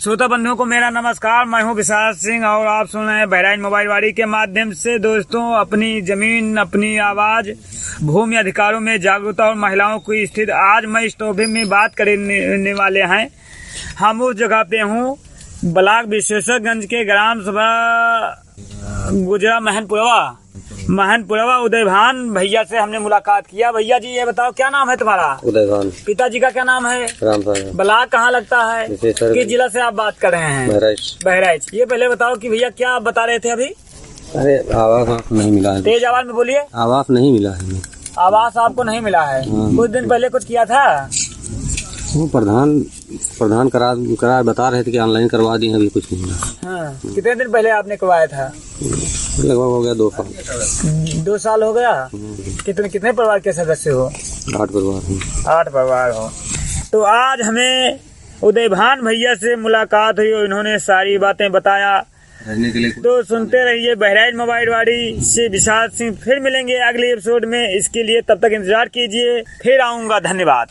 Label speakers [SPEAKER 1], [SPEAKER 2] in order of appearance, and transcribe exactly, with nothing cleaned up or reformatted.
[SPEAKER 1] श्रोता बंधुओं को मेरा नमस्कार। मैं हूं विशाल सिंह और आप सुन रहे हैं बहराइच मोबाइल वाड़ी के माध्यम से। दोस्तों, अपनी जमीन अपनी आवाज, भूमि अधिकारों में जागरूकता और महिलाओं की स्थिति, आज मैं इस टॉपिक में बात करने वाले हैं। हम उस जगह पे हूँ ब्लॉक विश्वेश्वरगंज के ग्राम सभा गुजरा महनपुरवा महनपुरवा उदयभान भैया से हमने मुलाकात किया। भैया जी, ये बताओ क्या नाम है तुम्हारा?
[SPEAKER 2] उदयभान।
[SPEAKER 1] पिताजी का क्या नाम है?
[SPEAKER 2] रामसागर।
[SPEAKER 1] ब्लॉक कहाँ लगता है? किस जिला से आप बात कर रहे हैं?
[SPEAKER 2] बहराइच।
[SPEAKER 1] बहराइच। ये पहले बताओ कि भैया क्या आप बता रहे थे अभी?
[SPEAKER 2] अरे आवास नहीं मिला है।
[SPEAKER 1] तेज आवाज में बोलिए।
[SPEAKER 2] आवास नहीं मिला है।
[SPEAKER 1] आवास आपको नहीं मिला है? कुछ दिन पहले कुछ किया था?
[SPEAKER 2] वो प्रधान प्रधान करा करा बता रहे थे कि ऑनलाइन करवा दिए, अभी कुछ नहीं मिला।
[SPEAKER 1] हाँ। कितने दिन पहले आपने करवाया था?
[SPEAKER 2] लगभग हो गया दो साल।
[SPEAKER 1] दो साल हो गया। कितने कितने परिवार के सदस्य हो? आठ
[SPEAKER 2] परिवार।
[SPEAKER 1] आठ परिवार हो। तो आज हमें उदयभान भैया से मुलाकात हुई और इन्होंने सारी बातें बताया। तो सुनते रहिए बहराइच मोबाइल वाड़ी से विशाल सिंह। फिर मिलेंगे अगले एपिसोड में। इसके लिए तब तक इंतजार कीजिए, फिर आऊंगा। धन्यवाद।